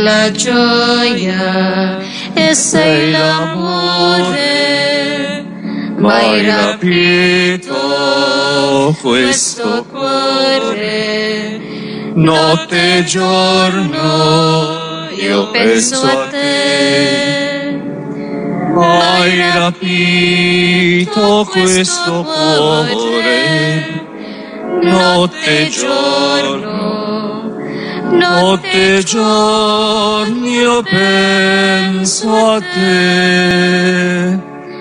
la gioia e sei l'amore, ma hai rapito questo cuore. Notte e giorno io penso a te. Hai rapito questo cuore. Notte e giorno io penso a te.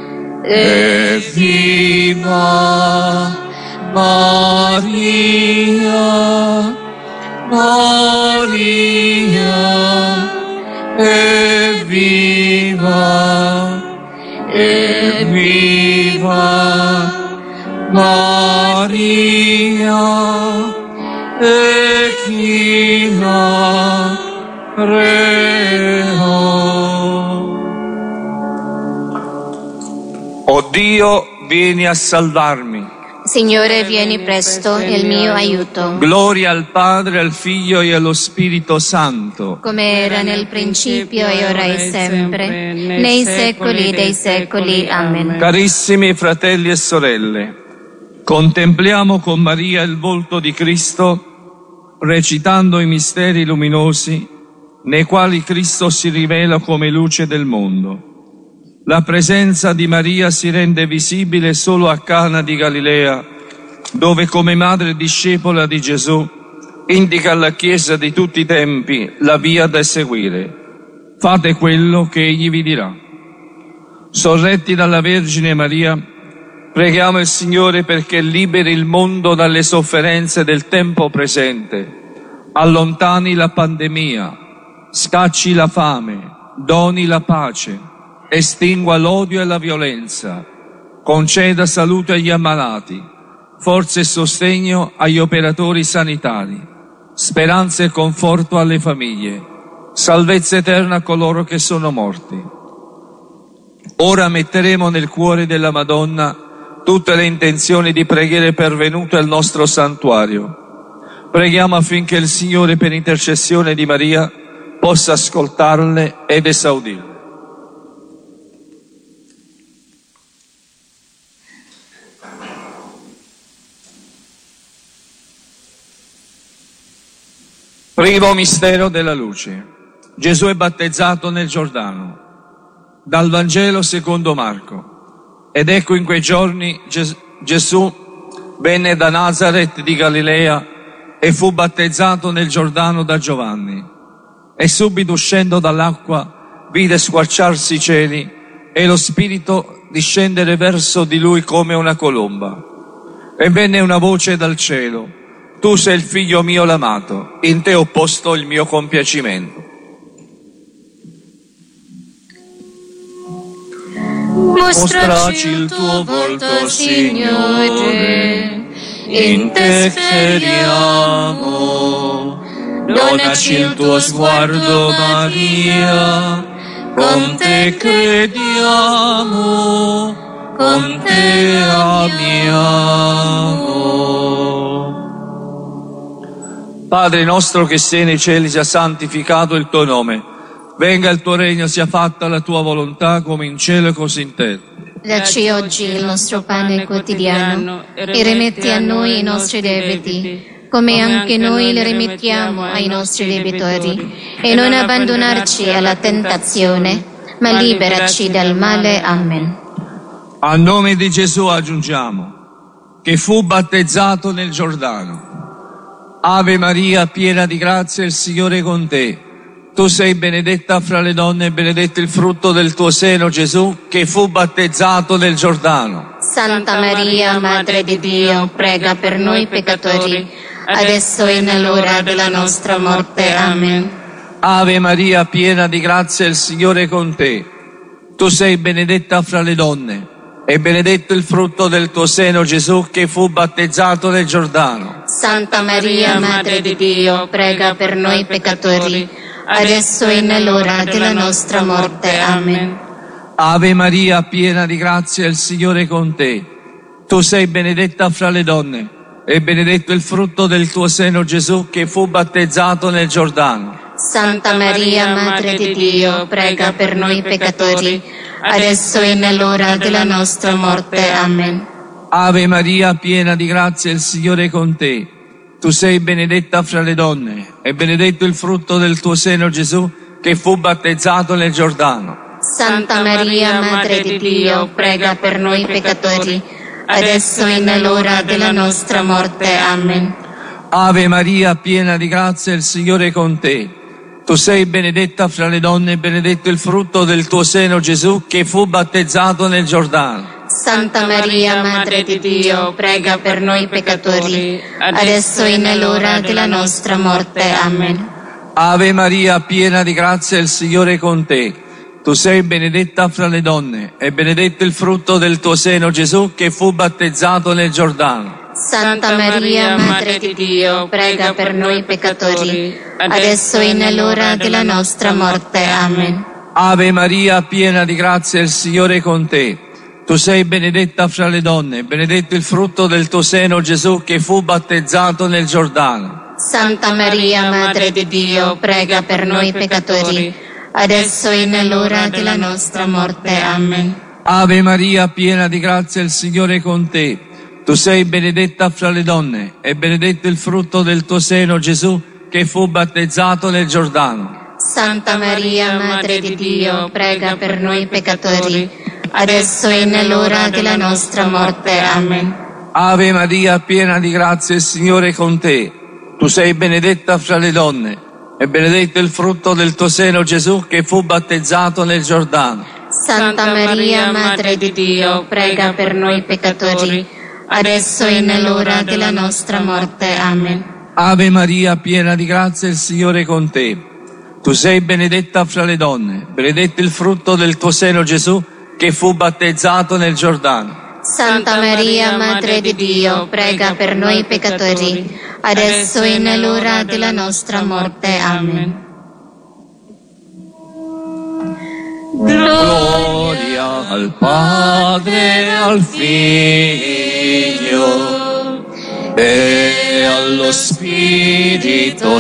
Evviva Maria, Maria, evviva, evviva Maria, e chi la creò. O Dio, vieni a salvarmi. Signore, vieni presto, il mio aiuto. Gloria al Padre, al Figlio e allo Spirito Santo, come era nel principio e ora e sempre, nei secoli dei secoli. Amen. Carissimi fratelli e sorelle, contempliamo con Maria il volto di Cristo, recitando i misteri luminosi nei quali Cristo si rivela come luce del mondo. La presenza di Maria si rende visibile solo a Cana di Galilea, dove come madre discepola di Gesù indica alla Chiesa di tutti i tempi la via da seguire. Fate quello che Egli vi dirà. Sorretti dalla Vergine Maria, preghiamo il Signore perché liberi il mondo dalle sofferenze del tempo presente, allontani la pandemia, scacci la fame, doni la pace, estingua l'odio e la violenza, conceda salute agli ammalati, forza e sostegno agli operatori sanitari, speranza e conforto alle famiglie, salvezza eterna a coloro che sono morti. Ora metteremo nel cuore della Madonna tutte le intenzioni di preghiere pervenute al nostro santuario. Preghiamo affinché il Signore, per intercessione di Maria, possa ascoltarle ed esaudirle. Primo mistero della luce. Gesù è battezzato nel Giordano. Dal Vangelo secondo Marco. Ed ecco, in quei giorni Gesù venne da Nazaret di Galilea e fu battezzato nel Giordano da Giovanni. E subito uscendo dall'acqua vide squarciarsi i cieli e lo Spirito discendere verso di lui come una colomba. E venne una voce dal cielo: tu sei il figlio mio l'amato, in te ho posto il mio compiacimento. Mostraci il tuo volto, Signore, in te speriamo. Donaci il tuo sguardo, Maria, con te crediamo, con te amiamo. Padre nostro che sei nei cieli, sia santificato il tuo nome. Venga il tuo regno, sia fatta la tua volontà come in cielo e così in terra. Dacci oggi il nostro pane quotidiano e rimetti a noi i nostri debiti, come anche noi li rimettiamo ai nostri debitori. E non abbandonarci alla tentazione, ma liberaci dal male. Amen. A nome di Gesù aggiungiamo che fu battezzato nel Giordano. Ave Maria, piena di grazia, il Signore è con te. Tu sei benedetta fra le donne e benedetto il frutto del tuo seno, Gesù, che fu battezzato nel Giordano. Santa Maria, Madre di Dio, prega per noi peccatori, adesso e nell'ora della nostra morte. Amen. Ave Maria, piena di grazia, il Signore è con te. Tu sei benedetta fra le donne e benedetto il frutto del tuo seno, Gesù, che fu battezzato nel Giordano. Santa Maria, Madre di Dio, prega per noi peccatori, adesso e nell'ora della nostra morte. Amen. Ave Maria, piena di grazia, il Signore è con te. Tu sei benedetta fra le donne e benedetto il frutto del tuo seno, Gesù, che fu battezzato nel Giordano. Santa Maria, Madre di Dio, prega per noi peccatori, adesso e nell'ora della nostra morte. Amen. Ave Maria, piena di grazia, il Signore è con te. Tu sei benedetta fra le donne, e benedetto il frutto del tuo seno, Gesù, che fu battezzato nel Giordano. Santa Maria, Madre di Dio, prega per noi peccatori, adesso e nell'ora della nostra morte. Amen. Ave Maria, piena di grazia, il Signore è con te. Tu sei benedetta fra le donne, e benedetto il frutto del tuo seno, Gesù, che fu battezzato nel Giordano. Santa Maria, Madre di Dio, prega per noi peccatori, adesso e nell'ora della nostra morte. Amen. Ave Maria, piena di grazia, il Signore è con te. Tu sei benedetta fra le donne, e benedetto il frutto del tuo seno, Gesù, che fu battezzato nel Giordano. Santa Maria, Madre di Dio, prega per noi peccatori, adesso e nell'ora della nostra morte. Amen. Ave Maria, piena di grazia, il Signore è con te. Tu sei benedetta fra le donne, e benedetto il frutto del tuo seno, Gesù, che fu battezzato nel Giordano. Santa Maria, Madre di Dio, prega per noi peccatori, adesso e nell'ora della nostra morte. Amen. Ave Maria, piena di grazia, il Signore è con te. Tu sei benedetta fra le donne, e benedetto il frutto del tuo seno, Gesù, che fu battezzato nel Giordano. Santa Maria, Madre di Dio, prega per noi peccatori, adesso e nell'ora della nostra morte. Amen. Ave Maria, piena di grazia, il Signore è con te. Tu sei benedetta fra le donne, e benedetto il frutto del tuo seno, Gesù, che fu battezzato nel Giordano. Santa Maria, Madre di Dio, prega per noi peccatori, adesso e nell'ora della nostra morte. Amen. Ave Maria, piena di grazia, il Signore è con te. Tu sei benedetta fra le donne, benedetto il frutto del tuo seno, Gesù, che fu battezzato nel Giordano. Santa Maria, Madre di Dio, prega per noi peccatori, adesso e nell'ora della nostra morte. Amen. Gloria al Padre, al Figlio e allo Spirito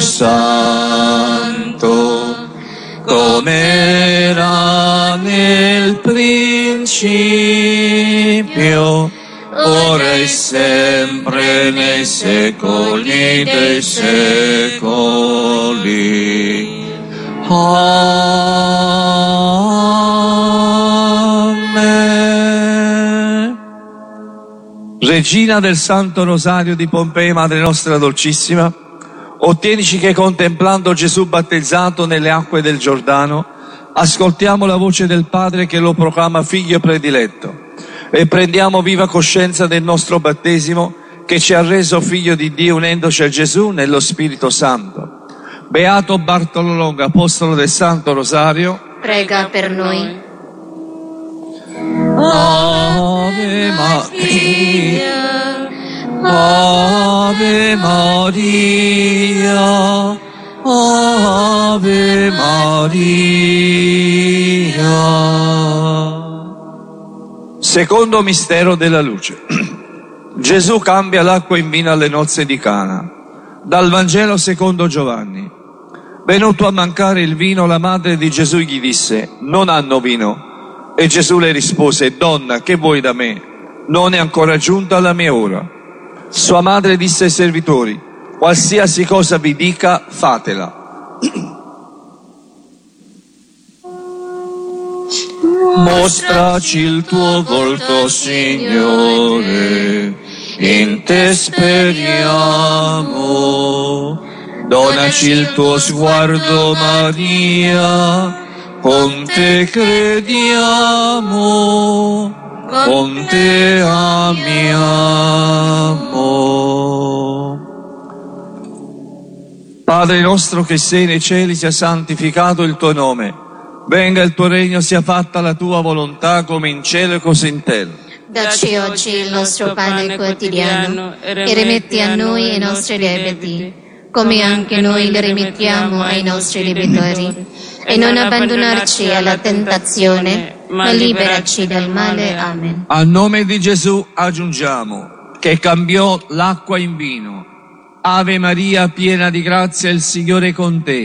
Santo, come era nel principio, ora e sempre, nei secoli dei secoli. Amen. Regina del Santo Rosario di Pompei, Madre nostra dolcissima, ottienici che contemplando Gesù battezzato nelle acque del Giordano, ascoltiamo la voce del Padre che lo proclama figlio prediletto e prendiamo viva coscienza del nostro battesimo che ci ha reso figlio di Dio unendoci a Gesù nello Spirito Santo. Beato Bartolo Longo, apostolo del Santo Rosario, prega per noi. Ave Maria, Ave Maria, Ave Maria. Secondo mistero della luce. Gesù cambia l'acqua in vino alle nozze di Cana. Dal Vangelo secondo Giovanni. Venuto a mancare il vino, la madre di Gesù gli disse: non hanno vino. E Gesù le rispose: donna, che vuoi da me? Non è ancora giunta la mia ora. Sua madre disse ai servitori: qualsiasi cosa vi dica, fatela. Mostraci il tuo volto, Signore, in te speriamo. Donaci il tuo sguardo, Maria, con te crediamo, con te amiamo. Padre nostro che sei nei cieli, sia santificato il tuo nome. Venga il tuo regno, sia fatta la tua volontà come in cielo e così in terra. Dacci oggi il nostro pane quotidiano e rimetti a noi i nostri debiti, come anche noi li rimettiamo ai nostri debitori. E non abbandonarci alla tentazione, ma liberaci dal male. Amen. A nome di Gesù aggiungiamo che cambiò l'acqua in vino. Ave Maria, piena di grazia, il Signore è con te.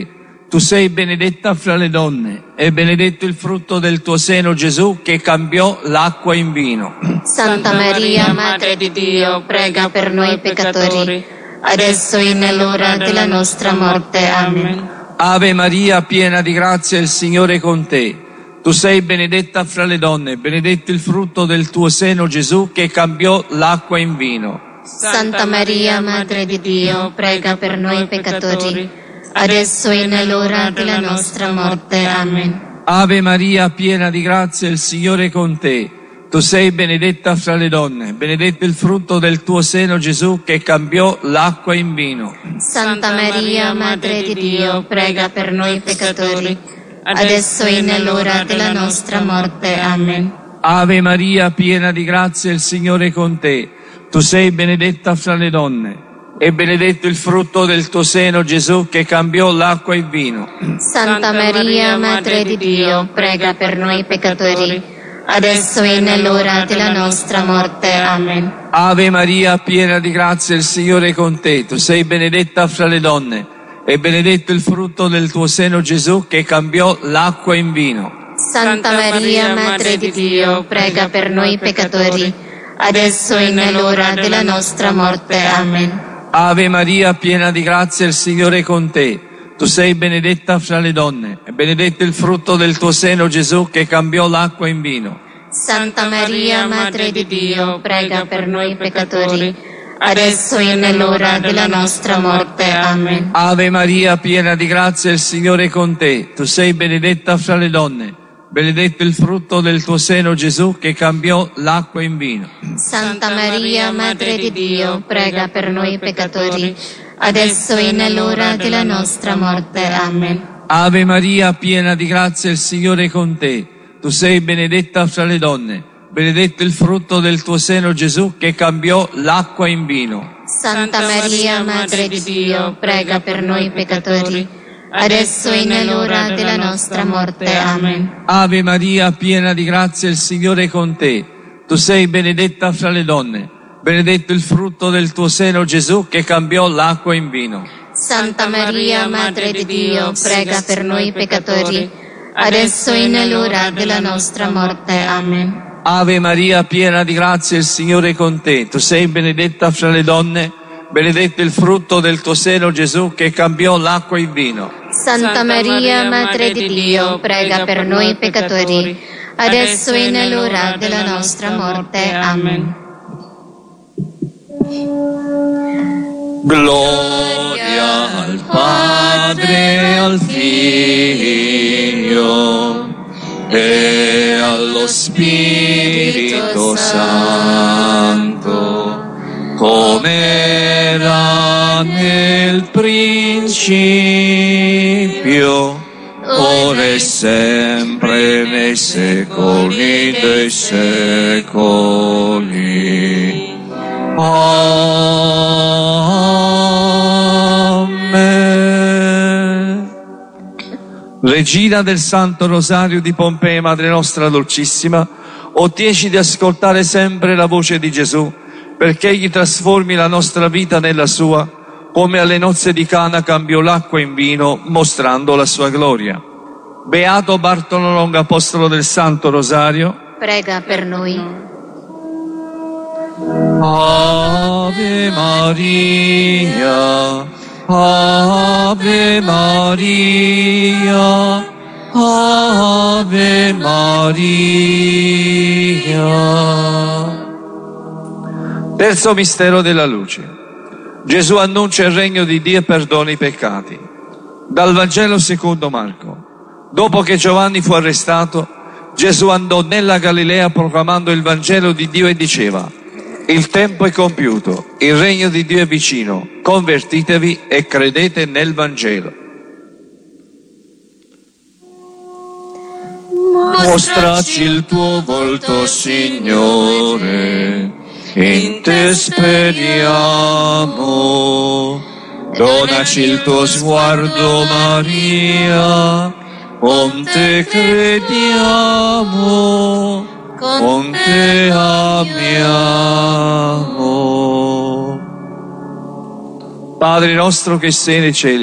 Tu sei benedetta fra le donne, e benedetto il frutto del tuo seno, Gesù, che cambiò l'acqua in vino. Santa Maria, Madre di Dio, prega per noi peccatori, adesso e nell'ora della nostra morte. Amen. Ave Maria, piena di grazia, il Signore è con te. Tu sei benedetta fra le donne, benedetto il frutto del tuo seno, Gesù, che cambiò l'acqua in vino. Santa Maria, Madre di Dio, prega per noi peccatori, adesso e nell'ora della nostra morte. Amen. Ave Maria, piena di grazia, il Signore è con te. Tu sei benedetta fra le donne, benedetto il frutto del tuo seno, Gesù, che cambiò l'acqua in vino. Santa Maria, Madre di Dio, prega per noi peccatori, adesso e nell'ora della nostra morte. Amen. Ave Maria, piena di grazia, il Signore è con te. Tu sei benedetta fra le donne, e benedetto il frutto del tuo seno, Gesù, che cambiò l'acqua in vino. Santa Maria, Madre di Dio, prega per noi peccatori, adesso e nell'ora della nostra morte. Amen. Ave Maria, piena di grazia, il Signore è con te. Tu sei benedetta fra le donne, e benedetto il frutto del tuo seno, Gesù, che cambiò l'acqua in vino. Santa Maria, Madre di Dio, prega per noi peccatori, adesso e nell'ora della nostra morte. Amen. Ave Maria, piena di grazia, il Signore è con te. Tu sei benedetta fra le donne, e benedetto il frutto del tuo seno, Gesù, che cambiò l'acqua in vino. Santa Maria, Madre di Dio, prega per noi peccatori, adesso e nell'ora della nostra morte. Amen. Ave Maria, piena di grazia, il Signore è con te. Tu sei benedetta fra le donne, benedetto il frutto del tuo seno, Gesù, che cambiò l'acqua in vino. Santa Maria, Madre di Dio, prega per noi peccatori, adesso e nell'ora della nostra morte. Amen. Ave Maria, piena di grazia, il Signore è con te. Tu sei benedetta fra le donne, benedetto il frutto del tuo seno, Gesù, che cambiò l'acqua in vino. Santa Maria, Madre di Dio, prega per noi peccatori, adesso e nell'ora della nostra morte. Amen. Ave Maria, piena di grazia, il Signore è con te. Tu sei benedetta fra le donne, benedetto il frutto del tuo seno, Gesù, che cambiò l'acqua in vino. Santa Maria, Madre di Dio, prega per noi peccatori, adesso e nell'ora della nostra morte. Amen. Ave Maria, piena di grazia, il Signore è con te. Tu sei benedetta fra le donne, benedetto il frutto del tuo seno, Gesù, che cambiò l'acqua in vino. Santa Maria, Madre di Dio, prega per noi peccatori, adesso e nell'ora della nostra morte. Amen. Gloria al Padre, al Figlio e allo Spirito Santo, come era nel principio, ora e sempre, nei secoli dei secoli. Amen. Regina del Santo Rosario di Pompei, Madre nostra dolcissima, ottieci di ascoltare sempre la voce di Gesù, perché egli trasformi la nostra vita nella sua, come alle nozze di Cana cambiò l'acqua in vino, mostrando la sua gloria. Beato Bartolo Longo, apostolo del Santo Rosario, prega per noi. Ave Maria, Ave Maria, Ave Maria. Terzo mistero della luce. Gesù annuncia il regno di Dio e perdona i peccati. Dal Vangelo secondo Marco. Dopo che Giovanni fu arrestato, Gesù andò nella Galilea proclamando il Vangelo di Dio e diceva: il tempo è compiuto, il regno di Dio è vicino, convertitevi e credete nel Vangelo. Mostraci il tuo volto, Signore, in te speriamo. Donaci il tuo sguardo, Maria, con te crediamo, con te amiamo. Padre nostro che sei nei cieli,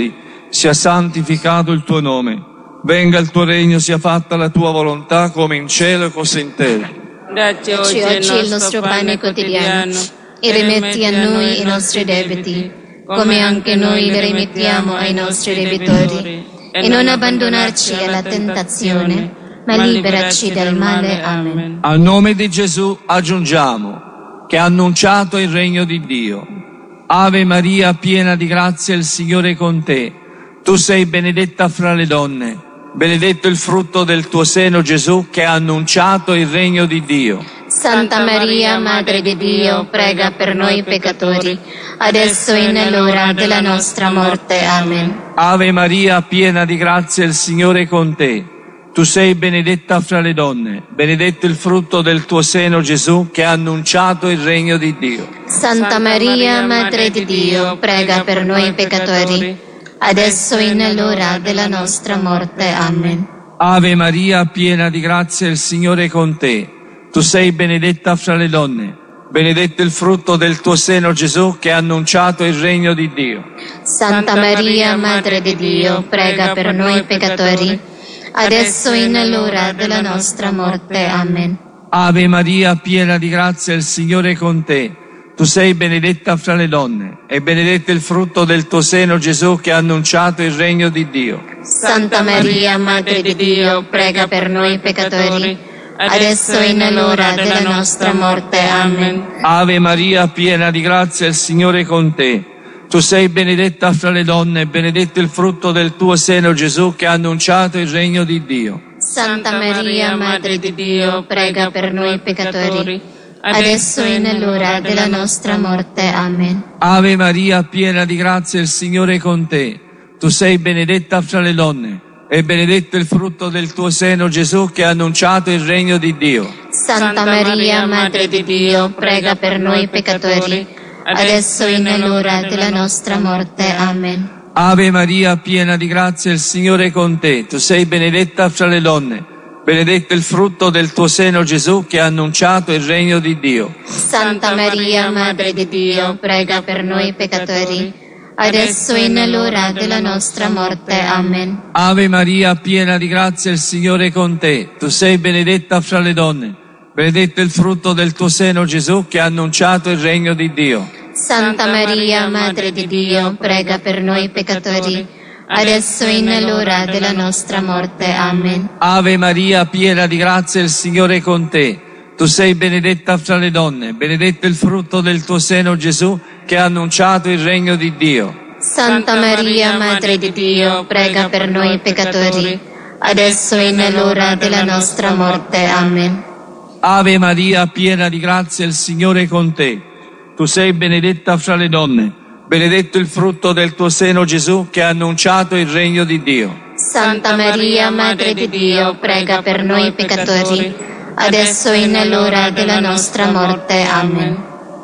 sia santificato il tuo nome, venga il tuo regno, sia fatta la tua volontà come in cielo e così in terra. Dacci oggi il nostro pane quotidiano e rimetti a noi i nostri debiti, come anche noi li rimettiamo ai nostri debitori, e non abbandonarci alla tentazione, ma liberaci dal male. Amen. Al nome di Gesù aggiungiamo che ha annunciato il regno di Dio. Ave Maria, piena di grazia, il Signore è con te. Tu sei benedetta fra le donne, benedetto il frutto del tuo seno, Gesù, che ha annunciato il regno di Dio. Santa Maria, Madre di Dio, prega per noi peccatori, adesso e nell'ora della nostra morte. Amen. Ave Maria, piena di grazia, il Signore è con te. Tu sei benedetta fra le donne, benedetto il frutto del tuo seno, Gesù, che ha annunciato il regno di Dio. Santa Maria, Madre di Dio, prega per noi peccatori, adesso e nell'ora della nostra morte. Amen. Ave Maria, piena di grazia, il Signore è con te. Tu sei benedetta fra le donne, benedetto il frutto del tuo seno, Gesù, che ha annunciato il regno di Dio. Santa Maria, Madre di Dio, prega per noi peccatori, adesso e nell'ora della nostra morte. Amen. Ave Maria, piena di grazia, il Signore è con te. Tu sei benedetta fra le donne, e benedetto il frutto del tuo seno, Gesù, che ha annunciato il regno di Dio. Santa Maria, Madre di Dio, prega per noi peccatori, adesso e nell'ora della nostra morte. Amen. Ave Maria, piena di grazia, il Signore è con te. Tu sei benedetta fra le donne, e benedetto il frutto del tuo seno, Gesù, che ha annunciato il regno di Dio. Santa Maria, Madre di Dio, prega per noi peccatori, adesso e nell'ora della nostra morte. Amen. Ave Maria, piena di grazia, il Signore è con te. Tu sei benedetta fra le donne, e benedetto il frutto del tuo seno, Gesù, che ha annunciato il regno di Dio. Santa Maria, Madre di Dio, prega per noi peccatori, adesso e nell'ora della nostra morte. Amen. Ave Maria, piena di grazia, il Signore è con te. Tu sei benedetta fra le donne, benedetto il frutto del tuo seno, Gesù, che ha annunciato il regno di Dio. Santa Maria, Madre di Dio, prega per noi peccatori, adesso e nell'ora della nostra morte. Amen. Ave Maria, piena di grazia, il Signore è con te. Tu sei benedetta fra le donne, benedetto il frutto del tuo seno, Gesù, che ha annunciato il regno di Dio. Santa Maria, Madre di Dio, prega per noi peccatori, adesso e nell'ora della nostra morte. Amen. Ave Maria, piena di grazia, il Signore è con te. Tu sei benedetta fra le donne, benedetto il frutto del tuo seno, Gesù, che ha annunciato il regno di Dio. Santa Maria, Madre di Dio, prega per noi peccatori, adesso e nell'ora della nostra morte. Amen. Ave Maria, piena di grazia, il Signore è con te. Tu sei benedetta fra le donne, benedetto il frutto del tuo seno, Gesù, che ha annunciato il regno di Dio. Santa Maria, Madre di Dio, prega per noi peccatori, adesso e nell'ora della nostra morte. Amen.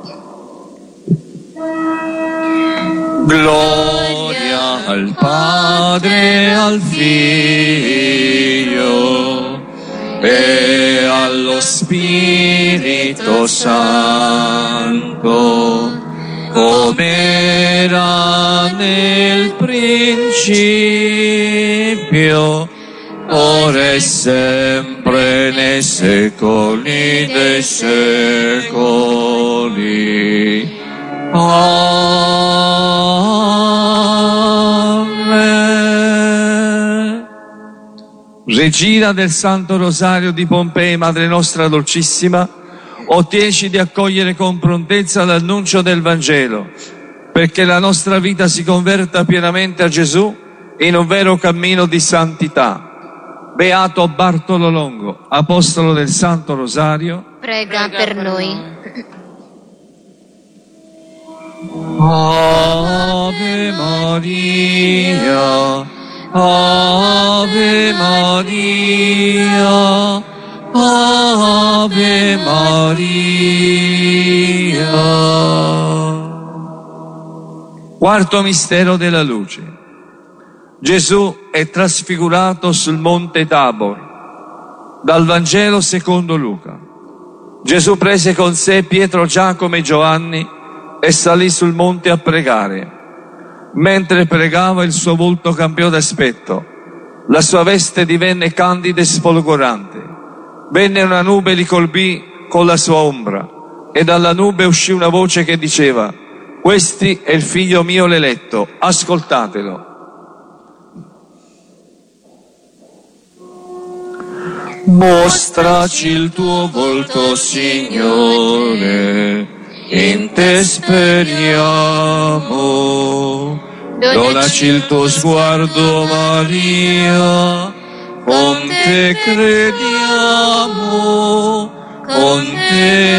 Gloria al Padre, al Figlio e allo Spirito Santo, come era nel principio, ora e sempre, nei secoli dei secoli. Amen. Regina del Santo Rosario di Pompei, Madre nostra dolcissima, ottieci di accogliere con prontezza l'annuncio del Vangelo, perché la nostra vita si converta pienamente a Gesù in un vero cammino di santità. Beato Bartolo Longo, apostolo del Santo Rosario, prega per noi. Ave Maria, Ave Maria, Ave Maria. Quarto mistero della luce. Gesù è trasfigurato sul monte Tabor. Dal Vangelo secondo Luca. Gesù prese con sé Pietro, Giacomo e Giovanni e salì sul monte a pregare. Mentre pregava il suo volto cambiò d'aspetto, la sua veste divenne candida e sfolgorante. Venne una nube e li colpì con la sua ombra, e dalla nube uscì una voce che diceva: «Questi è il figlio mio l'eletto, ascoltatelo». Mostraci il tuo volto, Signore, in te speriamo. Donaci il tuo sguardo, Maria, con te crediamo, con te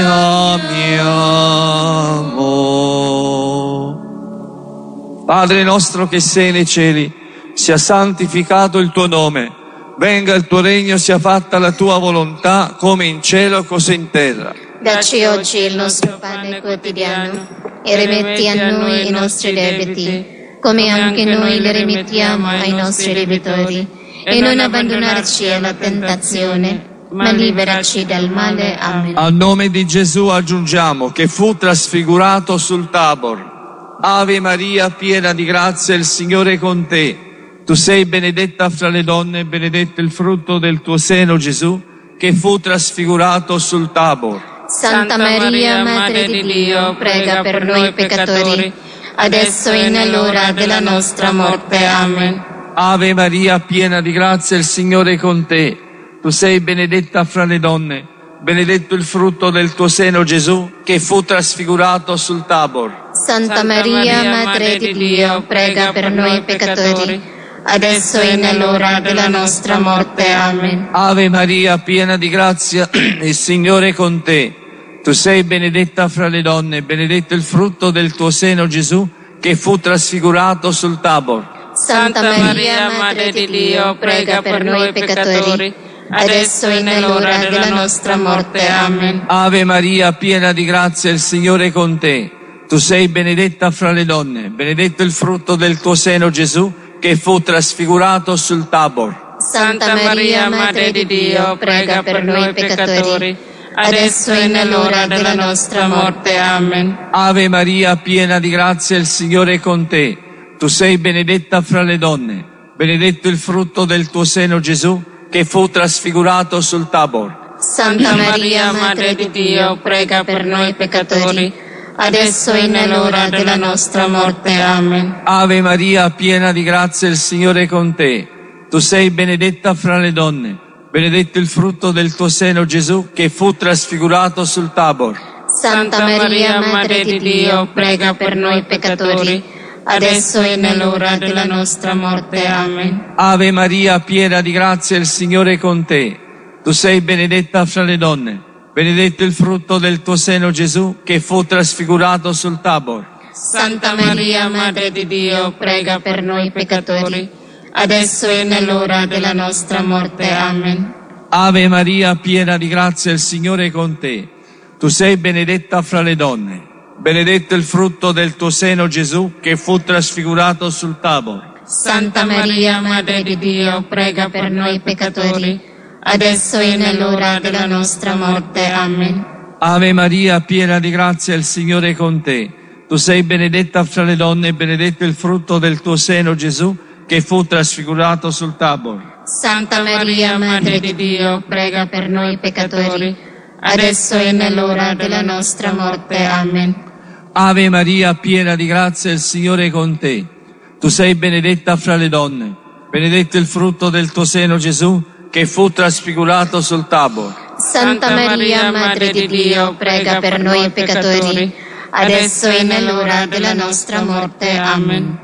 amiamo. Padre nostro che sei nei cieli, sia santificato il tuo nome. Venga il tuo regno, sia fatta la tua volontà, come in cielo così in terra. Dacci oggi il nostro pane quotidiano e rimetti a noi i nostri debiti, come anche noi li rimettiamo ai nostri debitori, e non abbandonarci alla tentazione, ma liberaci dal male. Amen. A nome di Gesù aggiungiamo che fu trasfigurato sul Tabor. Ave Maria, piena di grazia, il Signore è con te. Tu sei benedetta fra le donne e benedetto il frutto del tuo seno, Gesù, che fu trasfigurato sul Tabor. Santa Maria, Madre di Dio, prega per noi peccatori, adesso e nell'ora della nostra morte. Amen. Ave Maria, piena di grazia, il Signore è con te. Tu sei benedetta fra le donne, benedetto il frutto del tuo seno, Gesù, che fu trasfigurato sul Tabor. Santa Maria, Madre di Dio, prega per noi peccatori, adesso e nell'ora della nostra morte. Amen. Ave Maria, piena di grazia, il Signore è con te. Tu sei benedetta fra le donne, benedetto il frutto del tuo seno, Gesù, che fu trasfigurato sul Tabor. Santa Maria, Madre di Dio, prega per noi peccatori, adesso e nell'ora della nostra morte. Amen. Ave Maria, piena di grazia, il Signore è con te. Tu sei benedetta fra le donne, benedetto il frutto del tuo seno, Gesù, che fu trasfigurato sul Tabor. Santa Maria, Madre di Dio, prega per noi peccatori, adesso e nell'ora della nostra morte. Amen. Ave Maria, piena di grazia, il Signore è con te. Tu sei benedetta fra le donne, benedetto il frutto del tuo seno, Gesù, che fu trasfigurato sul Tabor. Santa Maria, Madre di Dio, prega per noi peccatori, adesso e nell'ora della nostra morte. Amen. Ave Maria, piena di grazia, il Signore è con te. Tu sei benedetta fra le donne, benedetto il frutto del tuo seno, Gesù, che fu trasfigurato sul Tabor. Santa Maria, Madre di Dio, prega per noi peccatori, adesso e nell'ora della nostra morte. Amen. Ave Maria, piena di grazia, il Signore è con te. Tu sei benedetta fra le donne, benedetto il frutto del tuo seno, Gesù, che fu trasfigurato sul Tabor. Santa Maria, Madre di Dio, prega per noi peccatori, adesso e nell'ora della nostra morte. Amen. Ave Maria, piena di grazia, il Signore è con te. Tu sei benedetta fra le donne, benedetto il frutto del tuo seno, Gesù, che fu trasfigurato sul Tabor. Santa Maria, Madre di Dio, prega per noi peccatori, adesso e nell'ora della nostra morte. Amen. Ave Maria, piena di grazia, il Signore è con te. Tu sei benedetta fra le donne e benedetto il frutto del tuo seno, Gesù, che fu trasfigurato sul Tabor. Santa Maria, Madre di Dio, prega per noi peccatori, adesso e nell'ora della nostra morte. Amen. Ave Maria, piena di grazia, il Signore è con te. Tu sei benedetta fra le donne, benedetto il frutto del tuo seno, Gesù, che fu trasfigurato sul Tabor. Santa Maria, Madre di Dio, prega per noi peccatori, adesso e nell'ora della nostra morte. Amen.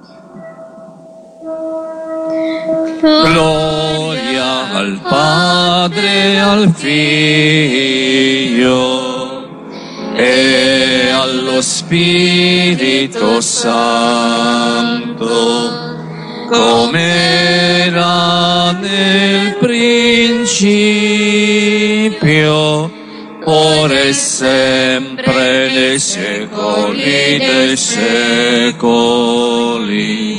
Gloria al Padre, al Figlio e allo Spirito Santo, come era nel principio, ora e sempre, nei secoli dei secoli.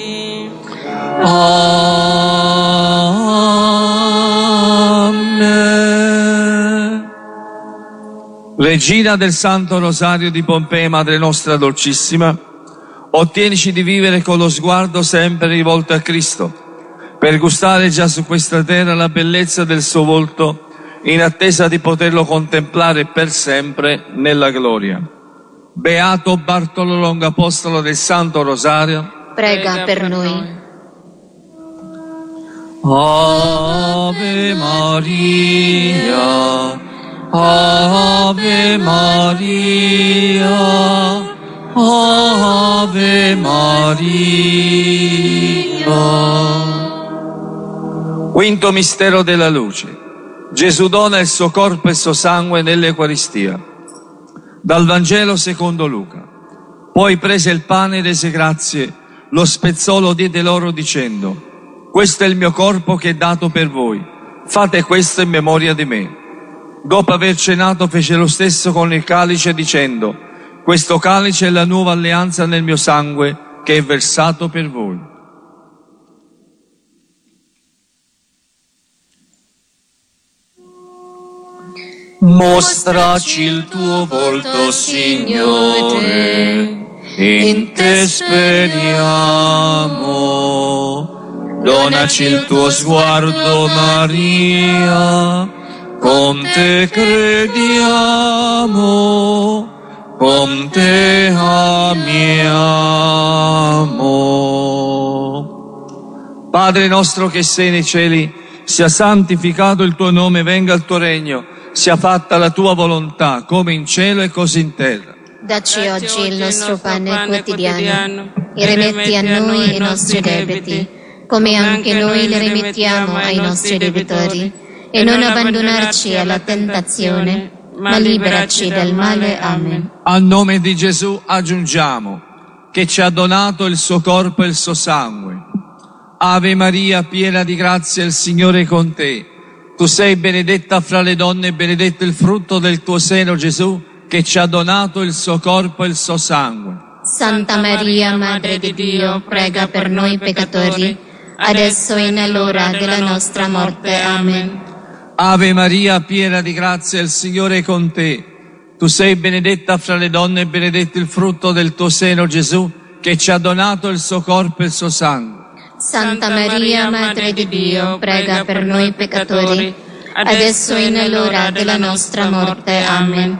Amen. Regina del Santo Rosario di Pompei, Madre nostra dolcissima, Ottienici di vivere con lo sguardo sempre rivolto a Cristo, per gustare già su questa terra la bellezza del suo volto, in attesa di poterlo contemplare per sempre nella gloria. Beato Bartolo Longo, apostolo del Santo Rosario, prega per noi. Ave Maria, Ave Maria, Ave Maria. Quinto mistero della luce. Gesù dona il suo corpo e il suo sangue nell'Eucaristia. Dal Vangelo secondo Luca. Poi prese il pane e rese grazie, lo spezzò, lo diede loro dicendo: questo è il mio corpo che è dato per voi, fate questo in memoria di me. Dopo aver cenato fece lo stesso con il calice dicendo: questo calice è la nuova alleanza nel mio sangue che è versato per voi. Mostraci il tuo volto, Signore, in te speriamo. Donaci il tuo sguardo, Maria, con te crediamo, con te amiamo. Padre nostro che sei nei cieli, sia santificato il tuo nome, venga il tuo regno, sia fatta la tua volontà, come in cielo e così in terra. Dacci oggi il nostro pane quotidiano e rimetti a noi i nostri debiti, come anche noi li rimettiamo ai nostri debitori, e non abbandonarci alla tentazione, ma liberaci dal male. Amen. A nome di Gesù aggiungiamo che ci ha donato il suo corpo e il suo sangue. Ave Maria, piena di grazia, il Signore è con te. Tu sei benedetta fra le donne e benedetto il frutto del tuo seno, Gesù, che ci ha donato il suo corpo e il suo sangue. Santa Maria, Madre di Dio, prega per noi peccatori, adesso e nell'ora della nostra morte. Amen. Ave Maria, piena di grazia, il Signore è con te. Tu sei benedetta fra le donne e benedetto il frutto del tuo seno, Gesù, che ci ha donato il suo corpo e il suo sangue. Santa Maria, Madre di Dio, prega per noi peccatori, adesso e nell'ora della nostra morte. Amen.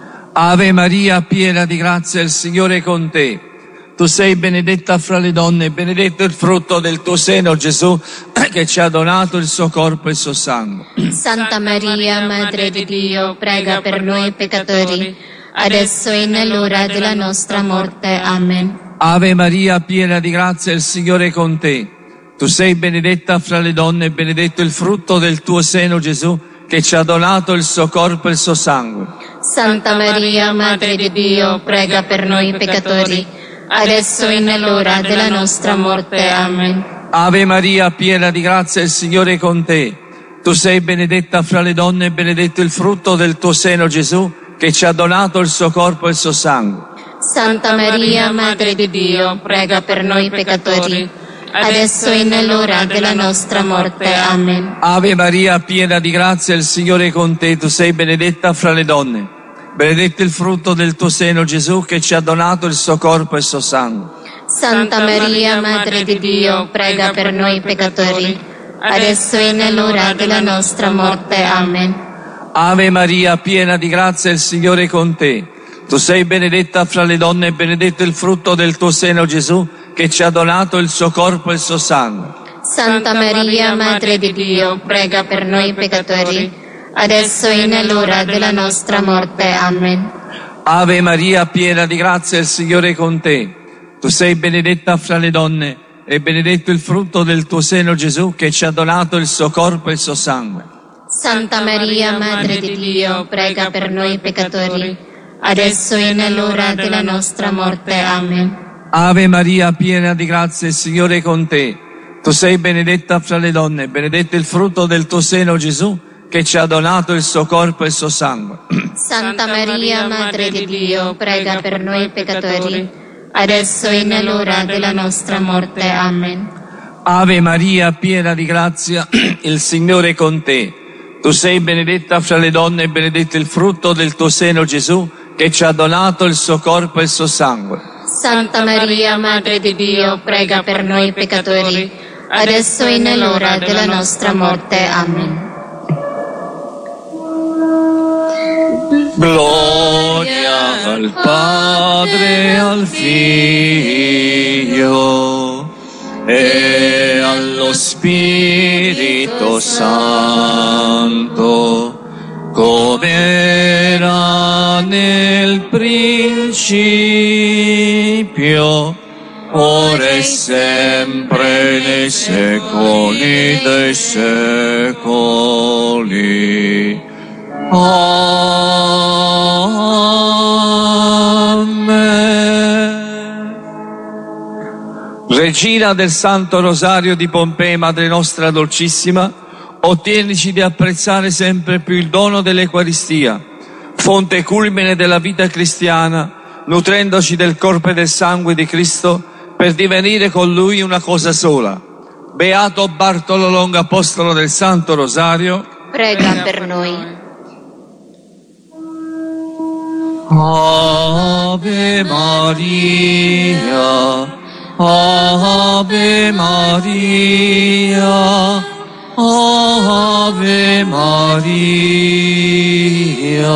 Ave Maria, piena di grazia, il Signore è con te. Tu sei benedetta fra le donne e benedetto il frutto del tuo seno, Gesù, che ci ha donato il suo corpo e il suo sangue. Santa Maria, Madre di Dio, prega per noi peccatori, adesso e nell'ora della nostra morte. Amen. Ave Maria, piena di grazia, il Signore è con te. Tu sei benedetta fra le donne e benedetto il frutto del tuo seno, Gesù, che ci ha donato il suo corpo e il suo sangue. Santa Maria, Madre di Dio, prega per noi peccatori, adesso e nell'ora della nostra morte. Amen. Ave Maria, piena di grazia, il Signore è con te. Tu sei benedetta fra le donne e benedetto il frutto del tuo seno, Gesù, che ci ha donato il suo corpo e il suo sangue. Santa Maria, Madre di Dio, prega per noi peccatori, adesso e nell'ora della nostra morte. Amen. Ave Maria, piena di grazia, il Signore è con te. Tu sei benedetta fra le donne, benedetto il frutto del tuo seno, Gesù, che ci ha donato il suo corpo e il suo sangue. Santa Maria, Madre di Dio, prega per noi peccatori, adesso e nell'ora della nostra morte. Amen. Ave Maria, piena di grazia, il Signore è con te. Tu sei benedetta fra le donne e benedetto il frutto del tuo seno, Gesù, che ci ha donato il suo corpo e il suo sangue. Santa Maria, Madre di Dio, prega per noi peccatori, adesso e nell'ora della nostra morte. Amen. Ave Maria, piena di grazia, il Signore è con te. Tu sei benedetta fra le donne e benedetto il frutto del tuo seno, Gesù, che ci ha donato il suo corpo e il suo sangue. Santa Maria, Madre di Dio, prega per noi peccatori, adesso e nell'ora della nostra morte. Amen. Ave Maria, piena di grazia, il Signore è con te. Tu sei benedetta fra le donne, benedetto il frutto del tuo seno, Gesù, che ci ha donato il suo corpo e il suo sangue. Santa Maria, Madre di Dio, prega per noi peccatori, adesso e nell'ora della nostra morte. Amen. Ave Maria, piena di grazia, il Signore è con te. Tu sei benedetta fra le donne e benedetto il frutto del tuo seno, Gesù, che ci ha donato il suo corpo e il suo sangue. Santa Maria, Madre di Dio, prega per noi peccatori, adesso e nell'ora della nostra morte. Amen. Gloria al Padre, al Figlio e allo Spirito Santo, come era nel principio, ora e sempre, nei secoli dei secoli. Amen. Regina del Santo Rosario di Pompei, Madre nostra dolcissima, ottienici di apprezzare sempre più il dono dell'Eucaristia, fonte e culmine della vita cristiana, nutrendoci del corpo e del sangue di Cristo per divenire con Lui una cosa sola. Beato Bartolo Longo, apostolo del Santo Rosario, prega per noi. Ave Maria, Ave Maria, Ave Maria.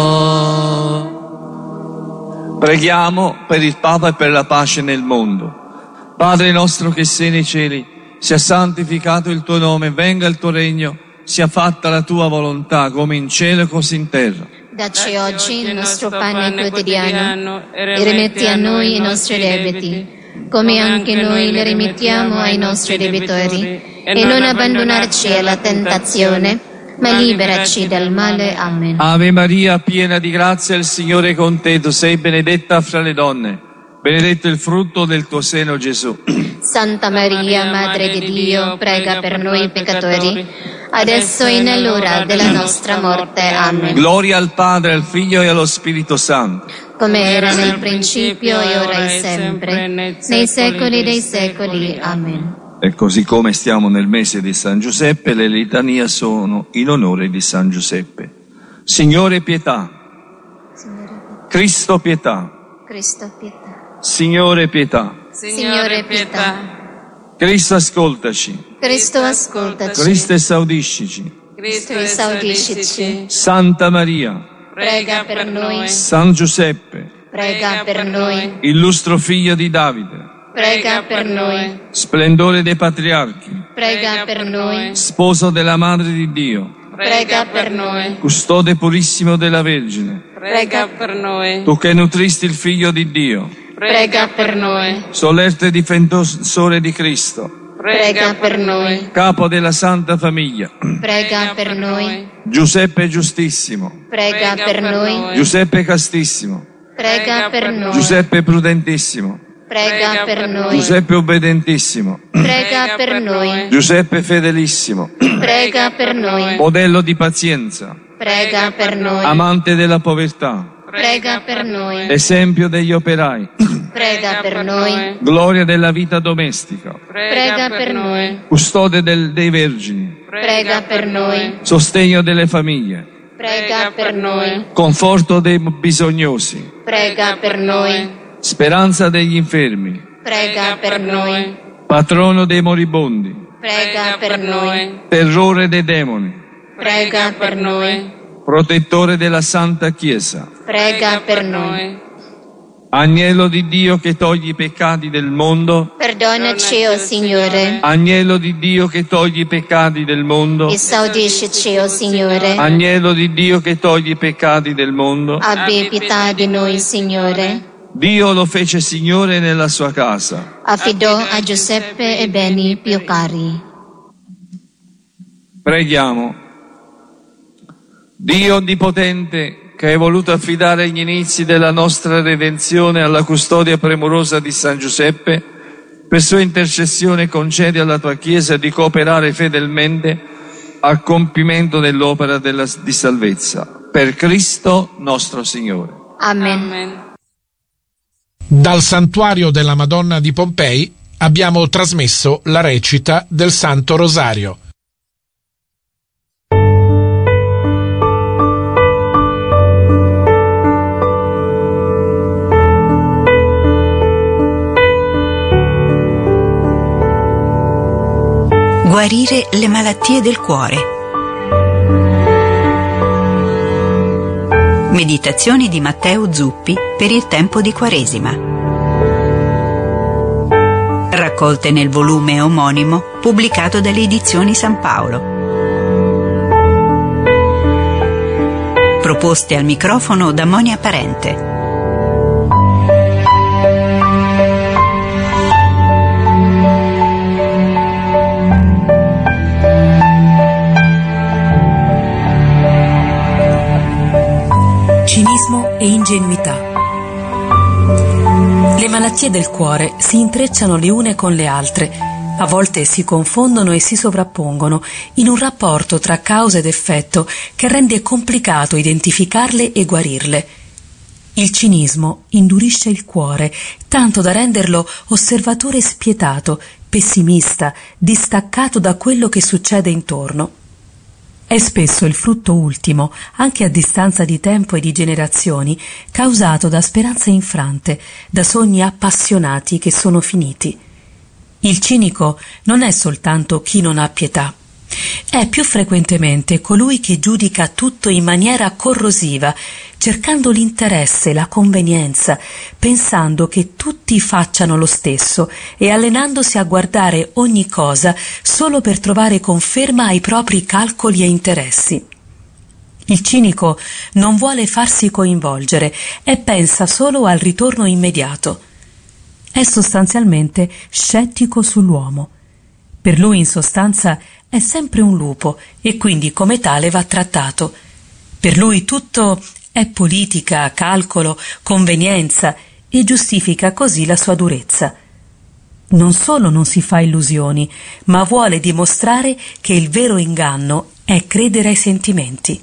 Preghiamo per il Papa e per la pace nel mondo. Padre nostro che sei nei cieli, sia santificato il tuo nome, venga il tuo regno, sia fatta la tua volontà, come in cielo così in terra. Dacci oggi il nostro pane quotidiano e rimetti a noi i nostri debiti, come anche noi li rimettiamo ai nostri debitori, e non abbandonarci alla tentazione, ma liberaci dal male. Amen. Ave Maria, piena di grazia, il Signore è con te, tu sei benedetta fra le donne, benedetto il frutto del tuo seno, Gesù. Santa Maria, Madre di Dio, prega per noi peccatori, adesso e nell'ora della nostra morte. Amen. Gloria al Padre, al Figlio e allo Spirito Santo, come era nel principio e ora e sempre, nei secoli dei secoli. Amen. E così come stiamo nel mese di San Giuseppe, le litanie sono in onore di San Giuseppe. Signore pietà, Cristo pietà, Cristo pietà, Signore pietà, Signore pietà, Cristo ascoltaci, Cristo ascoltaci, Cristo esaudiscici, Cristo esaudiscici. Santa Maria, Prega per noi, San Giuseppe, prega per noi, illustro figlio di Davide, prega per noi, splendore dei patriarchi, prega per noi, sposo della Madre di Dio, prega per noi, custode purissimo della Vergine, prega per noi, tu che nutristi il Figlio di Dio, prega per noi, solerte difensore di Cristo, prega per noi, capo della Santa Famiglia, prega per noi, Giuseppe giustissimo, prega per noi, Giuseppe castissimo, prega per noi, Giuseppe prudentissimo, prega per noi, Giuseppe obbedentissimo, prega per noi, Giuseppe fedelissimo, prega per noi, modello di pazienza, prega per noi, amante della povertà, prega per noi, esempio degli operai, prega per noi, gloria della vita domestica, prega per noi, custode dei vergini, prega per noi, sostegno delle famiglie, prega per noi, conforto dei bisognosi, prega per noi, speranza degli infermi, prega per noi, patrono dei moribondi, prega per noi, terrore dei demoni, prega per noi, protettore della Santa Chiesa, prega per noi. agnello di Dio che togli i peccati del mondo, Perdonaci, o Signore, agnello di Dio che togli i peccati del mondo, esaudiscici, o Signore, agnello di Dio che togli i peccati del mondo. abbi pietà di noi, Signore. Dio lo fece Signore nella sua casa. Affidò a Giuseppe i beni più cari. Preghiamo. Dio Onnipotente, che hai voluto affidare gli inizi della nostra redenzione alla custodia premurosa di San Giuseppe, per sua intercessione concedi alla tua Chiesa di cooperare fedelmente al compimento dell'opera di salvezza. Per Cristo nostro Signore. Amen. Dal santuario della Madonna di Pompei abbiamo trasmesso la recita del Santo Rosario. Guarire le malattie del cuore. Meditazioni di Matteo Zuppi per il tempo di Quaresima. Raccolte nel volume omonimo pubblicato dalle Edizioni San Paolo. Proposte al microfono da Monia Parente. Cinismo e ingenuità. Le malattie del cuore si intrecciano le une con le altre, a volte si confondono e si sovrappongono in un rapporto tra causa ed effetto che rende complicato identificarle e guarirle. Il cinismo indurisce il cuore tanto da renderlo osservatore spietato, pessimista, distaccato da quello che succede intorno. È spesso il frutto ultimo, anche a distanza di tempo e di generazioni, causato da speranze infrante, da sogni appassionati che sono finiti. Il cinico non è soltanto chi non ha pietà, è più frequentemente colui che giudica tutto in maniera corrosiva, cercando l'interesse, la convenienza, pensando che tutti facciano lo stesso e allenandosi a guardare ogni cosa solo per trovare conferma ai propri calcoli e interessi. Il cinico non vuole farsi coinvolgere e pensa solo al ritorno immediato. È sostanzialmente scettico sull'uomo. Per lui, in sostanza, è sempre un lupo e quindi come tale va trattato. Per lui tutto è politica, calcolo, convenienza e giustifica così la sua durezza. Non solo non si fa illusioni, ma vuole dimostrare che il vero inganno è credere ai sentimenti.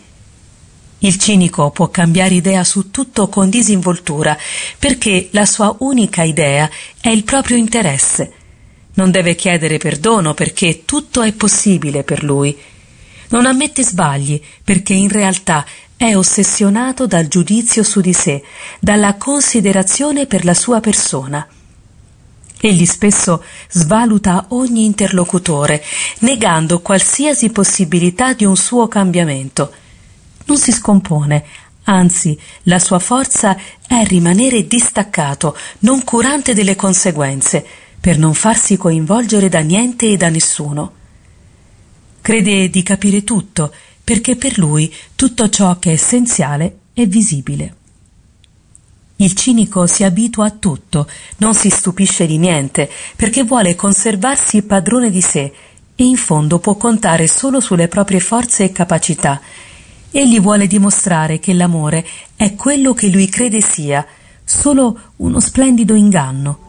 Il cinico può cambiare idea su tutto con disinvoltura, perché la sua unica idea è il proprio interesse. Non deve chiedere perdono perché tutto è possibile per lui. Non ammette sbagli perché in realtà è ossessionato dal giudizio su di sé, dalla considerazione per la sua persona. Egli spesso svaluta ogni interlocutore, negando qualsiasi possibilità di un suo cambiamento. Non si scompone, anzi, la sua forza è rimanere distaccato, non curante delle conseguenze, per non farsi coinvolgere da niente e da nessuno. Crede di capire tutto, perché per lui tutto ciò che è essenziale è visibile. Il cinico si abitua a tutto, non si stupisce di niente, perché vuole conservarsi padrone di sé e in fondo può contare solo sulle proprie forze e capacità. Egli vuole dimostrare che l'amore è quello che lui crede sia, solo uno splendido inganno.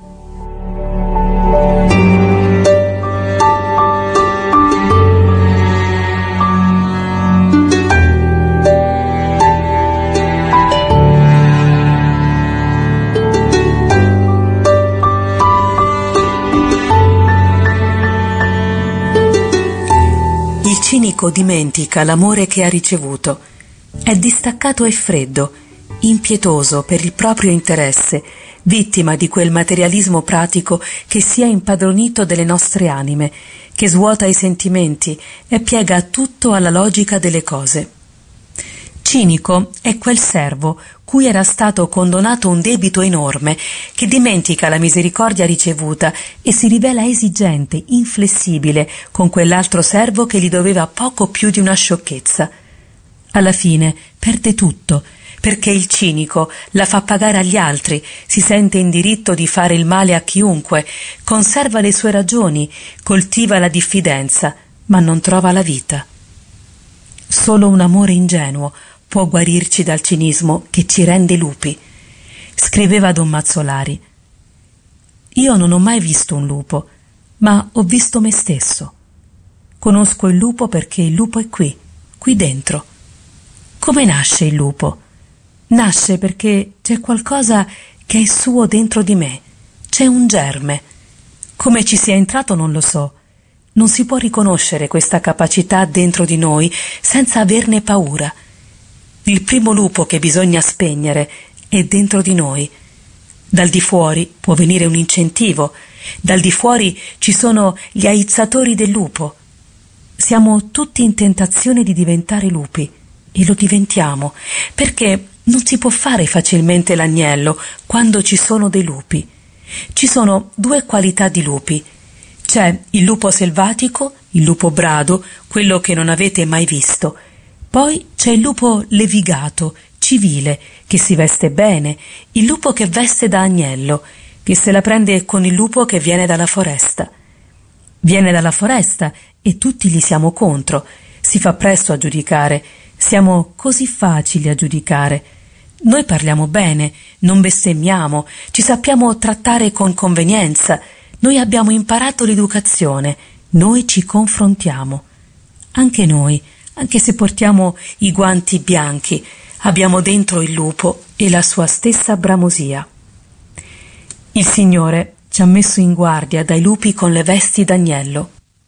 Il cinico dimentica l'amore che ha ricevuto. È distaccato e freddo, impietoso per il proprio interesse, vittima di quel materialismo pratico che si è impadronito delle nostre anime, che svuota i sentimenti e piega tutto alla logica delle cose. Cinico è quel servo cui era stato condonato un debito enorme, che dimentica la misericordia ricevuta e si rivela esigente, inflessibile con quell'altro servo che gli doveva poco più di una sciocchezza. Alla fine perde tutto, perché il cinico la fa pagare agli altri, si sente in diritto di fare il male a chiunque, conserva le sue ragioni, coltiva la diffidenza, ma non trova la vita. Solo un amore ingenuo può guarirci dal cinismo che ci rende lupi. Scriveva Don Mazzolari: «Io non ho mai visto un lupo, ma ho visto me stesso. Conosco il lupo perché il lupo è qui dentro. Come nasce il lupo? Nasce perché c'è qualcosa che è suo dentro di me, c'è un germe. Come ci sia entrato non lo so. Non si può riconoscere questa capacità dentro di noi senza averne paura. Il primo lupo che bisogna spegnere è dentro di noi. Dal di fuori può venire un incentivo, dal di fuori ci sono gli aizzatori del lupo, siamo tutti in tentazione di diventare lupi, e lo diventiamo, perché non si può fare facilmente l'agnello quando ci sono dei lupi. Ci sono due qualità di lupi. C'è il lupo selvatico, il lupo brado, quello che non avete mai visto. Poi c'è il lupo levigato, civile, che si veste bene, il lupo che veste da agnello, che se la prende con il lupo che viene dalla foresta. Viene dalla foresta e tutti gli siamo contro. Si fa presto a giudicare. Siamo così facili a giudicare. Noi parliamo bene, non bestemmiamo, ci sappiamo trattare con convenienza. Noi abbiamo imparato l'educazione. Noi ci confrontiamo. Anche noi, anche se portiamo i guanti bianchi, abbiamo dentro il lupo e la sua stessa bramosia. Il Signore ci ha messo in guardia dai lupi con le vesti d'agnello.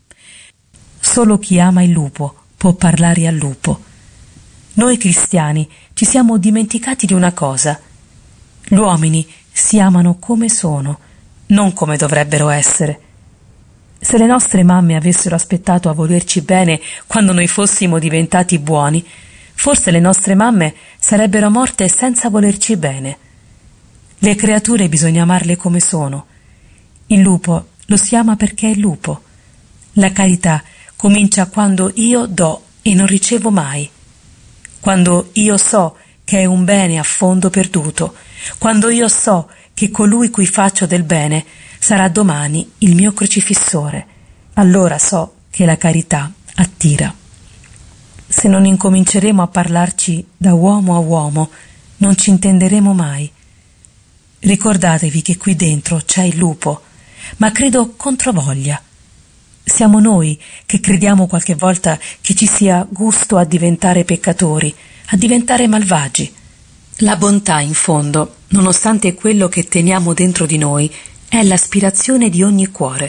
Solo chi ama il lupo può parlare al lupo. Noi cristiani ci siamo dimenticati di una cosa. Gli uomini si amano come sono, non come dovrebbero essere. Se le nostre mamme avessero aspettato a volerci bene quando noi fossimo diventati buoni, forse le nostre mamme sarebbero morte senza volerci bene. Le creature bisogna amarle come sono. Il lupo lo si ama perché è lupo. La carità comincia quando io do e non ricevo mai. Quando io so che è un bene a fondo perduto, quando io so che colui cui faccio del bene sarà domani il mio crocifissore, allora so che la carità attira. Se non incominceremo a parlarci da uomo a uomo, non ci intenderemo mai. Ricordatevi che qui dentro c'è il lupo, ma credo controvoglia. Siamo noi che crediamo qualche volta che ci sia gusto a diventare peccatori, a diventare malvagi. La bontà, in fondo, nonostante quello che teniamo dentro di noi, è l'aspirazione di ogni cuore.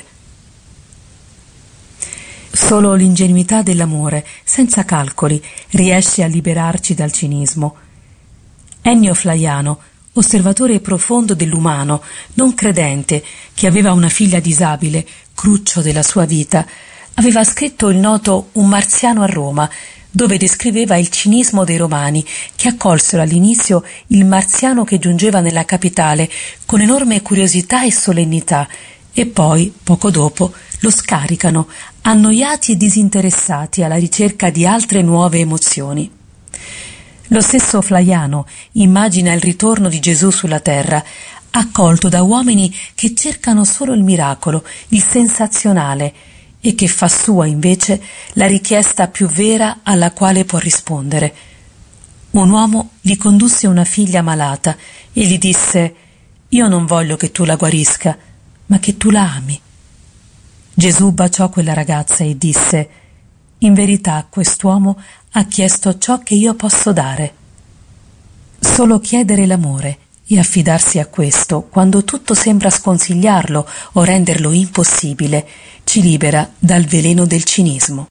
Solo l'ingenuità dell'amore, senza calcoli, riesce a liberarci dal cinismo. Ennio Flaiano, osservatore profondo dell'umano, non credente, che aveva una figlia disabile, cruccio della sua vita, aveva scritto il noto Un marziano a Roma, dove descriveva il cinismo dei romani, che accolsero all'inizio il marziano che giungeva nella capitale con enorme curiosità e solennità, e poi, poco dopo, lo scaricano, annoiati e disinteressati alla ricerca di altre nuove emozioni. Lo stesso Flaiano immagina il ritorno di Gesù sulla terra, accolto da uomini che cercano solo il miracolo, il sensazionale, e che fa sua invece la richiesta più vera alla quale può rispondere. Un uomo gli condusse una figlia malata e gli disse: «Io non voglio che tu la guarisca, ma che tu la ami». Gesù baciò quella ragazza e disse: «In verità quest'uomo ha chiesto ciò che io posso dare». Solo chiedere l'amore e affidarsi a questo, quando tutto sembra sconsigliarlo o renderlo impossibile, ci libera dal veleno del cinismo.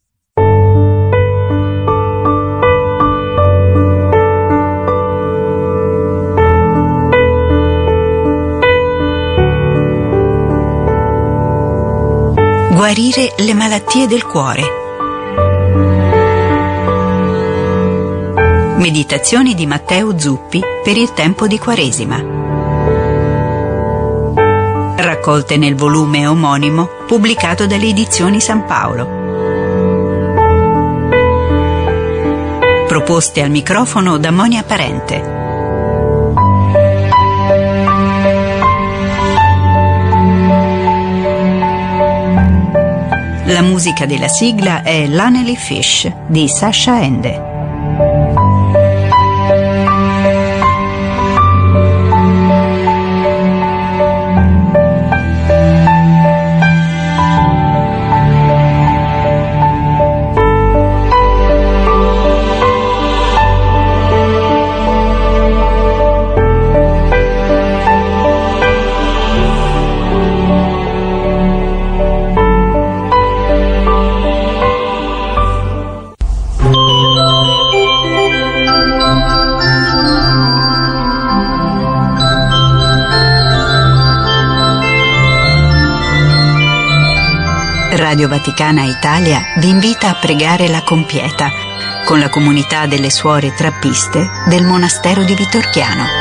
Guarire le malattie del cuore. Meditazioni di Matteo Zuppi per il tempo di Quaresima. Raccolte nel volume omonimo pubblicato dalle Edizioni San Paolo. Proposte al microfono da Monia Parente. La musica della sigla è Lonely Fish di Sasha Ende. Radio Vaticana Italia vi invita a pregare la Compieta con la comunità delle suore trappiste del monastero di Vitorchiano.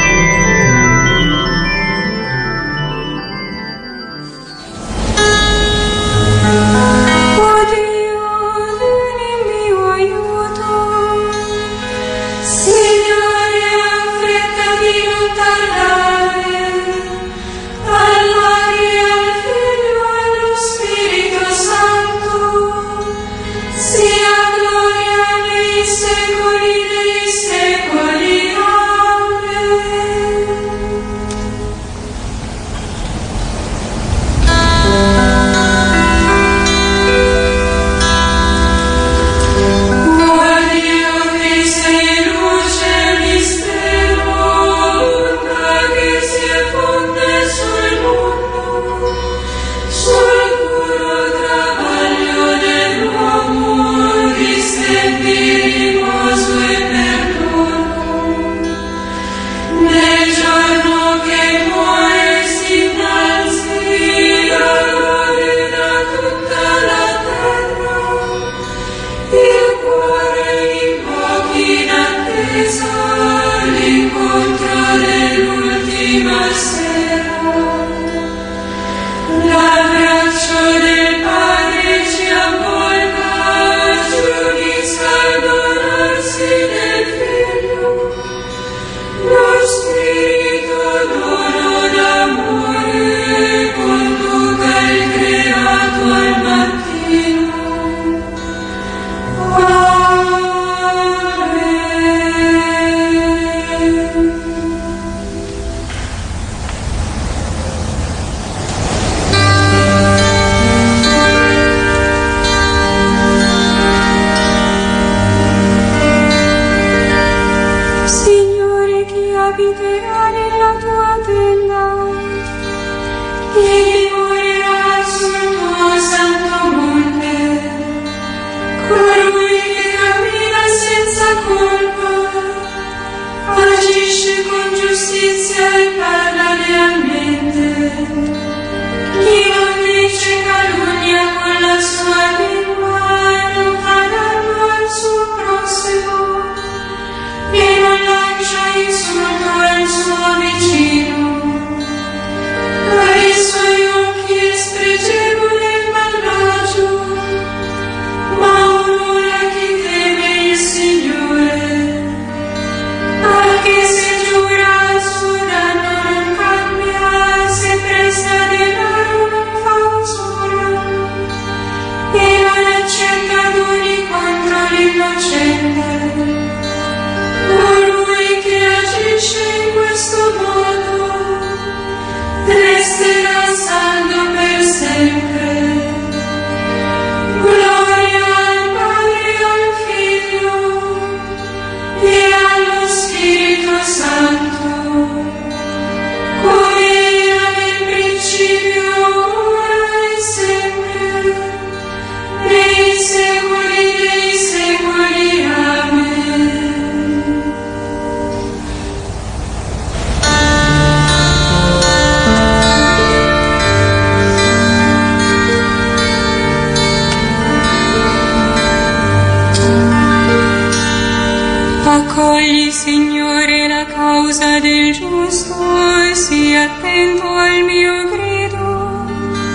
Accogli, Signore, la causa del giusto, sii attento al mio grido.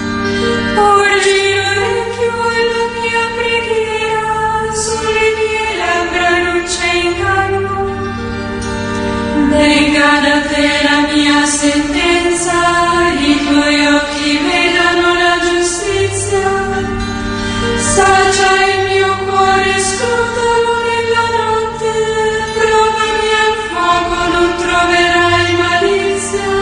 Porgi l'orecchio alla mia preghiera, sulle mie labbra non c'è inganno. Venga da te la mia sentenza, i tuoi occhi vedano la giustizia. Saggia il mio cuore, scrutalo nella notte, provami al fuoco, non troverai malizia.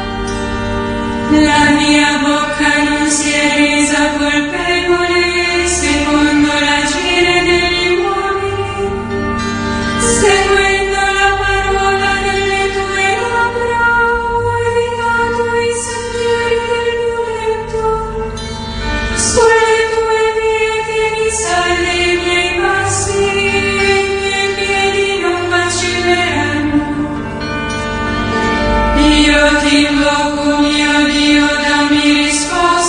La mia bocca non si è resa colpevole secondo l'agire degli uomini, seguendo la parola delle tue labbra ho evitato i sentieri del violento. Sulle tue vie tieni saldi i miei passi e i miei piedi non vacilleranno. Io ti invoco, mio Dio, dammi risposta.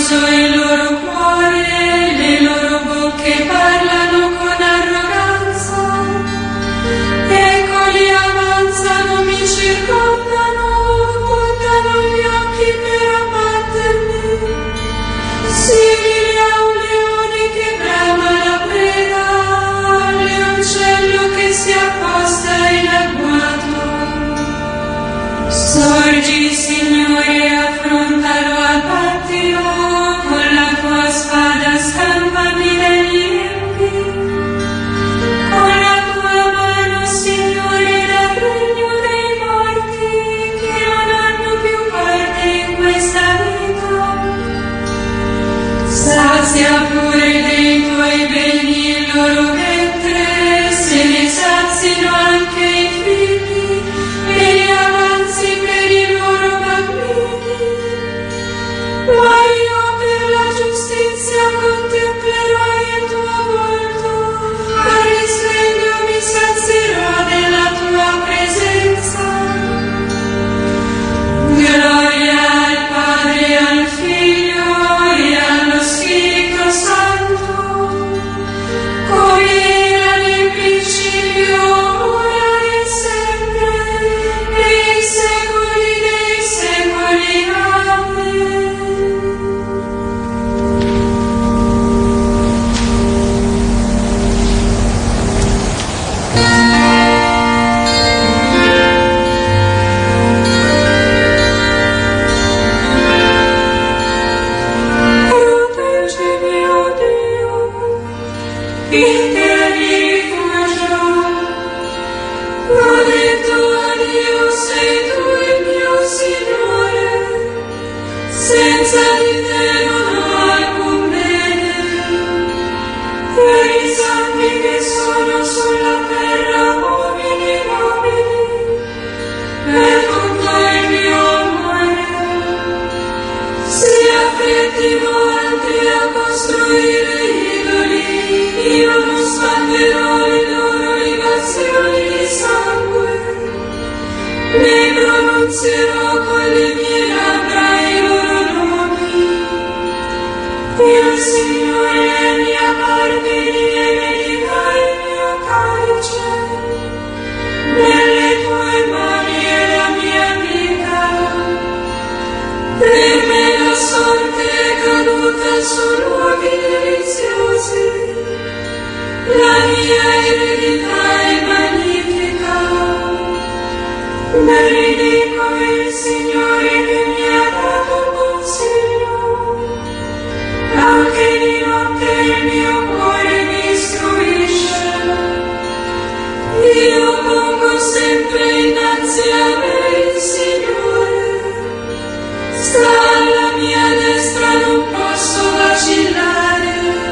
nascosto il loro cuore, le loro bocche parlano con arroganza. Eccoli avanzano, mi circondano, puntano gli occhi per abbattermi. Simili a un leone che brama la preda, al leoncello che si apposta in agguato. Sorgi, Signore, affrontalo al pattino, con la tua spada scampami dagli empi. Con la tua mano, Signore, dal regno dei morti, che non hanno più parte in questa vita. Sazia pure dei tuoi beni il loro ventre, se ne sazino anche i figli e gli avanzi per i loro bambini. Ma io per la giustizia contemplerò il tuo volto, al risveglio mi sazierò della tua presenza. Gloria al Padre, al Figlio e allo Spirito Santo, come era nel principio, ora e sempre, nei secoli dei secoli. Amen. Proteggimi, o Dio, in te mi rifugio. Ho detto a Dio, sei tu il mio Signore, senza di te non ho alcun bene. E i santi che sono sulla terra, uomini, e tutto il mio amore. Si affrettino altri a costruire idoli, io non spanderò le loro libazioni di sangue, ne pronunzierò con le mie labbra i loro nomi. Il Signore è mia parte, eredità il mio calice, nelle tue mani è la mia vita. Per me la sorte è caduta su luoghi deliziosi, la mia eredità è magnifica. Benedico il Signore che mi ha dato consiglio, anche di notte il mio cuore mi istruisce. Io pongo sempre innanzi a me il Signore, sta alla mia destra, non posso vacillare.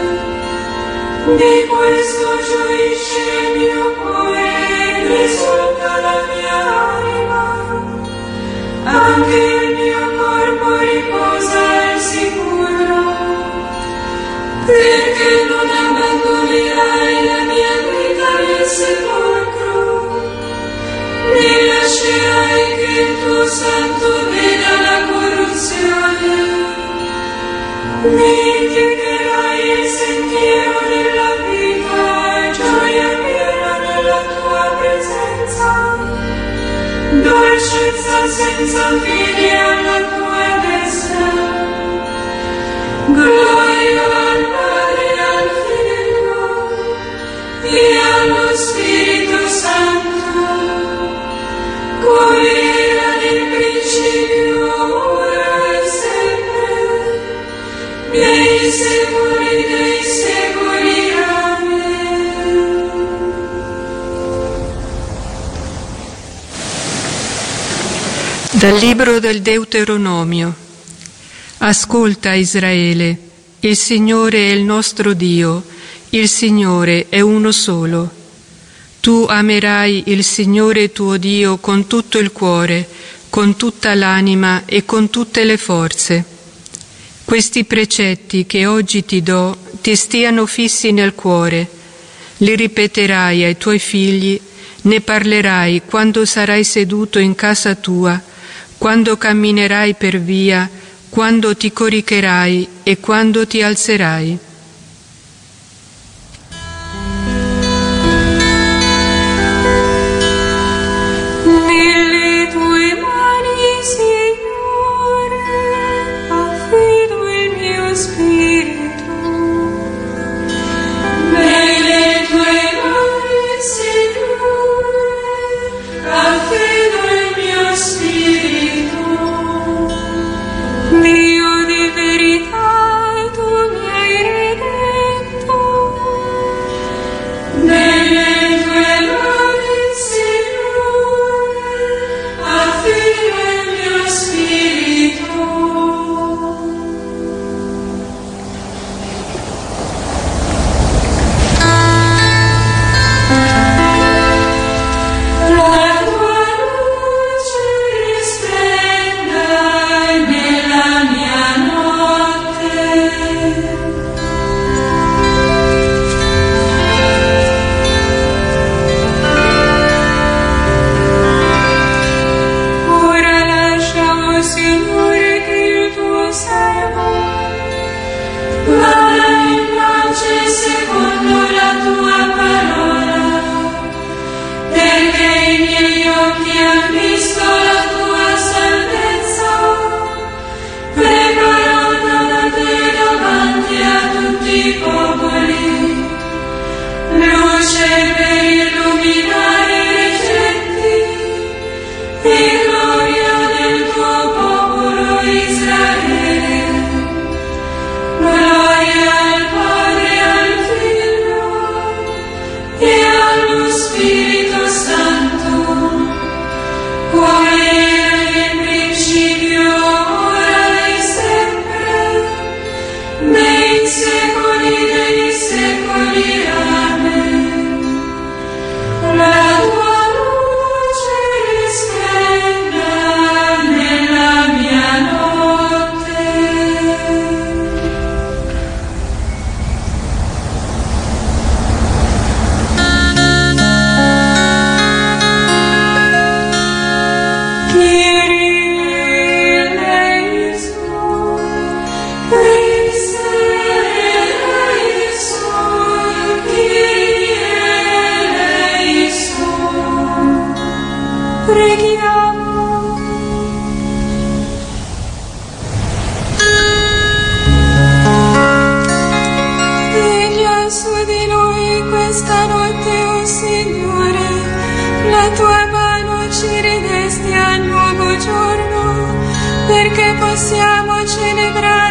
Di questo gioisce il mio cuore, esulta la mia anima. Anche il mio corpo riposa al sicuro, perché non abbandonerai la mia vita nel sepolcro, né lascerai che il tuo santo veda la corruzione. Mi indicherai il sentiero della vita, gioia piena nella tua presenza, dolcezza senza fine alla tua destra. Gloria al Padre, al Figlio e allo Spirito Santo, come era nel principio, ora e sempre, nei secoli dei secoli. Amen. Dal libro del Deuteronomio. Ascolta, Israele, il Signore è il nostro Dio, il Signore è uno solo. Tu amerai il Signore tuo Dio con tutto il cuore, con tutta l'anima e con tutte le forze. Questi precetti che oggi ti do ti stiano fissi nel cuore, li ripeterai ai tuoi figli, ne parlerai quando sarai seduto in casa tua, quando camminerai per via, quando ti coricherai e quando ti alzerai. Nelle tue mani, Signore, affido il mio spirito. Nelle tue mani, Signore, affido il mio spirito. Dio di verità, tu mi hai redento. Nelle tue mani, Signore, affido il mio spirito. La tua luce risplenda nella mia notte. Ora lascia, oh Signore, che il tuo servo vada in pace secondo la tua parola, perché i miei occhi hanno visto la tua salvezza, preparata da te davanti a tutti i popoli, luce per illuminare i genti e gloria del tuo popolo Israele. Gloria al Padre, al Figlio e allo Spirito Santo, come era nel principio, ora e sempre, nei secoli dei secoli. Amen. La tua luce risplenda nella mia notte. Kyrie eleison, Christe eleison, Kyrie eleison. Preghiamo. Veglia su di noi questa notte, o Signore, la tua mano ci ridesti a nuovo giorno, perché possiamo celebrare